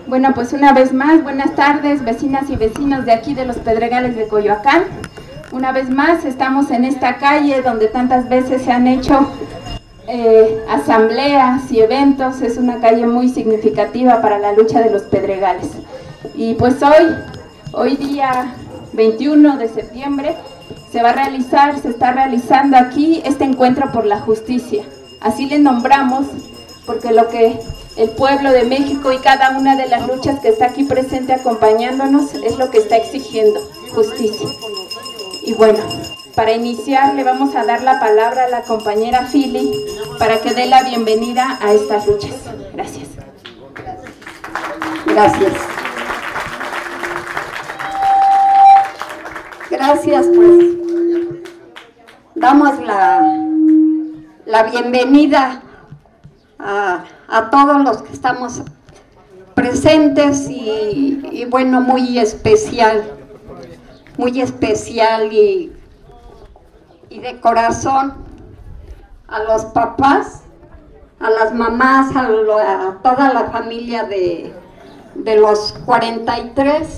Bueno, pues una vez más, buenas tardes, vecinas y vecinos de aquí de los Pedregales de Coyoacán. Una vez más estamos en esta calle donde tantas veces se han hecho asambleas y eventos. Es una calle muy significativa para la lucha de los Pedregales. Y pues hoy día 21 de septiembre, se está realizando aquí este encuentro por la justicia. Así le nombramos porque lo que el pueblo de México y cada una de las luchas que está aquí presente acompañándonos es lo que está exigiendo, justicia. Y bueno, para iniciar le vamos a dar la palabra a la compañera Fili para que dé la bienvenida a estas luchas. Gracias. Gracias. Gracias, pues damos la bienvenida a todos los que estamos presentes y bueno, muy especial y de corazón a los papás, a las mamás, a toda la familia de los 43,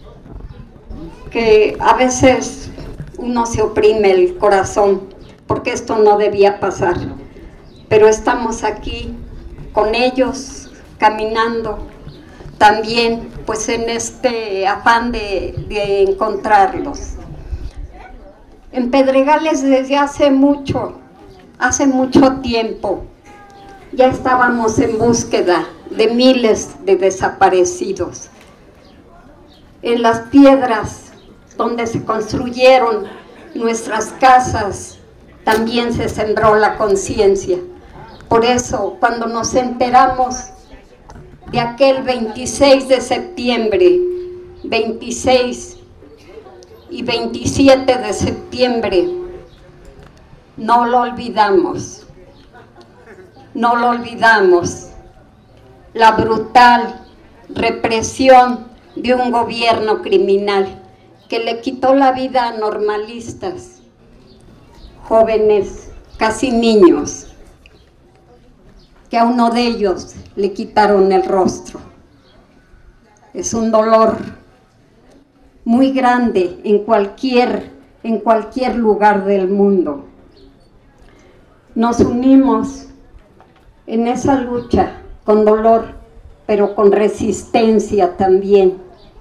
que a veces uno se oprime el corazón porque esto no debía pasar, pero estamos aquí con ellos caminando también pues en este afán de encontrarlos. En Pedregales desde hace mucho tiempo ya estábamos en búsqueda de miles de desaparecidos. En las piedras donde se construyeron nuestras casas también se sembró la conciencia. Por eso, cuando nos enteramos de aquel 26 de septiembre, 26 y 27 de septiembre, no lo olvidamos, la brutal represión de un gobierno criminal que le quitó la vida a normalistas, jóvenes, casi niños, que a uno de ellos le quitaron el rostro. Es un dolor muy grande en cualquier lugar del mundo. Nos unimos en esa lucha con dolor, pero con resistencia también,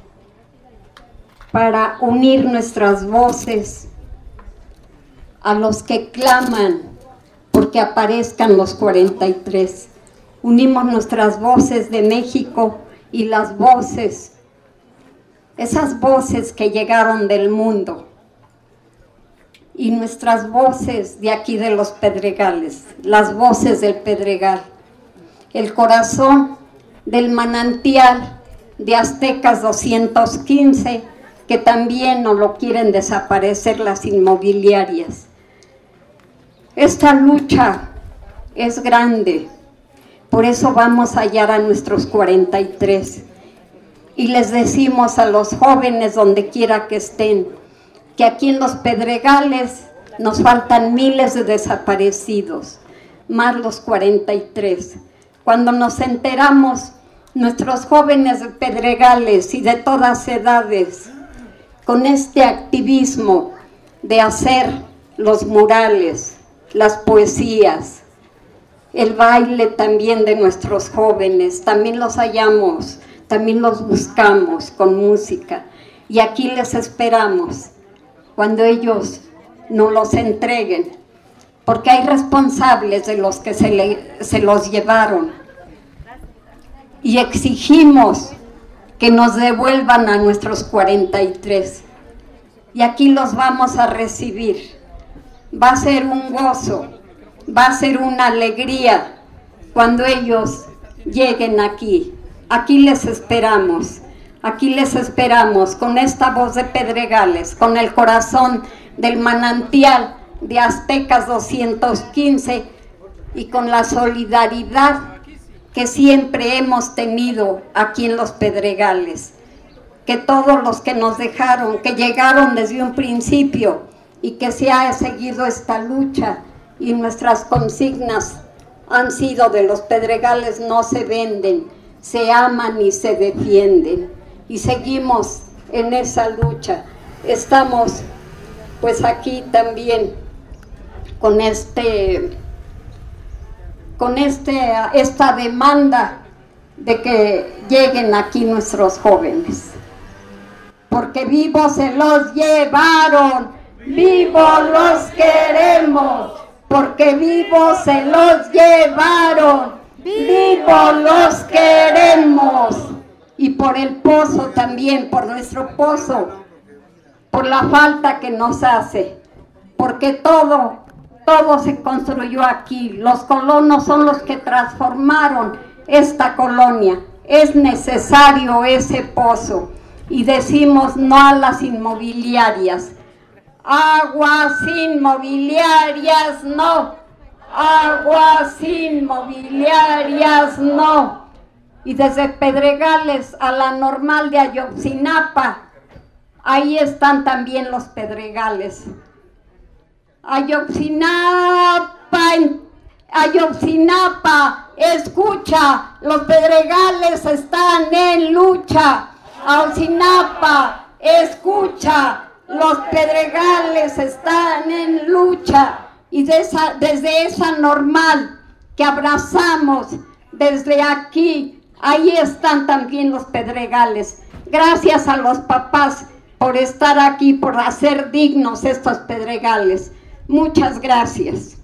para unir nuestras voces a los que claman porque aparezcan los 43. Unimos nuestras voces de México y las voces, esas voces que llegaron del mundo, y nuestras voces de aquí de los Pedregales, las voces del Pedregal, el corazón del manantial de Aztecas 215, que también no lo quieren desaparecer las inmobiliarias. Esta lucha es grande, por eso vamos a hallar a nuestros 43 y les decimos a los jóvenes donde quiera que estén, que aquí en los Pedregales nos faltan miles de desaparecidos, más los 43. Cuando nos enteramos, nuestros jóvenes de Pedregales y de todas edades, con este activismo de hacer los murales, las poesías, el baile también de nuestros jóvenes, también los hallamos, también los buscamos con música, y aquí les esperamos cuando ellos nos los entreguen, porque hay responsables de los que se los llevaron, y exigimos que nos devuelvan a nuestros 43, y aquí los vamos a recibir. Va a ser un gozo, va a ser una alegría cuando ellos lleguen aquí. Aquí les esperamos con esta voz de Pedregales, con el corazón del manantial de Aztecas 215 y con la solidaridad que siempre hemos tenido aquí en los Pedregales. Que todos los que nos dejaron, que llegaron desde un principio y que se ha seguido esta lucha, y nuestras consignas han sido de los Pedregales no se venden, se aman y se defienden. Y seguimos en esa lucha. Estamos pues aquí también con esta demanda de que lleguen aquí nuestros jóvenes. Porque vivos se los llevaron, vivos los queremos, porque vivos se los llevaron, vivos los queremos. Y por el pozo también, por nuestro pozo, por la falta que nos hace, porque todo se construyó aquí. Los colonos son los que transformaron esta colonia. Es necesario ese pozo. Y decimos no a las inmobiliarias. Aguas inmobiliarias no. Aguas inmobiliarias no. Y desde Pedregales a la normal de Ayotzinapa, ahí están también los Pedregales. Ayotzinapa, escucha, los Pedregales están en lucha. Ayotzinapa, escucha, los Pedregales están en lucha. Y desde esa normal que abrazamos desde aquí, ahí están también los Pedregales. Gracias a los papás por estar aquí, por hacer dignos estos Pedregales. Muchas gracias.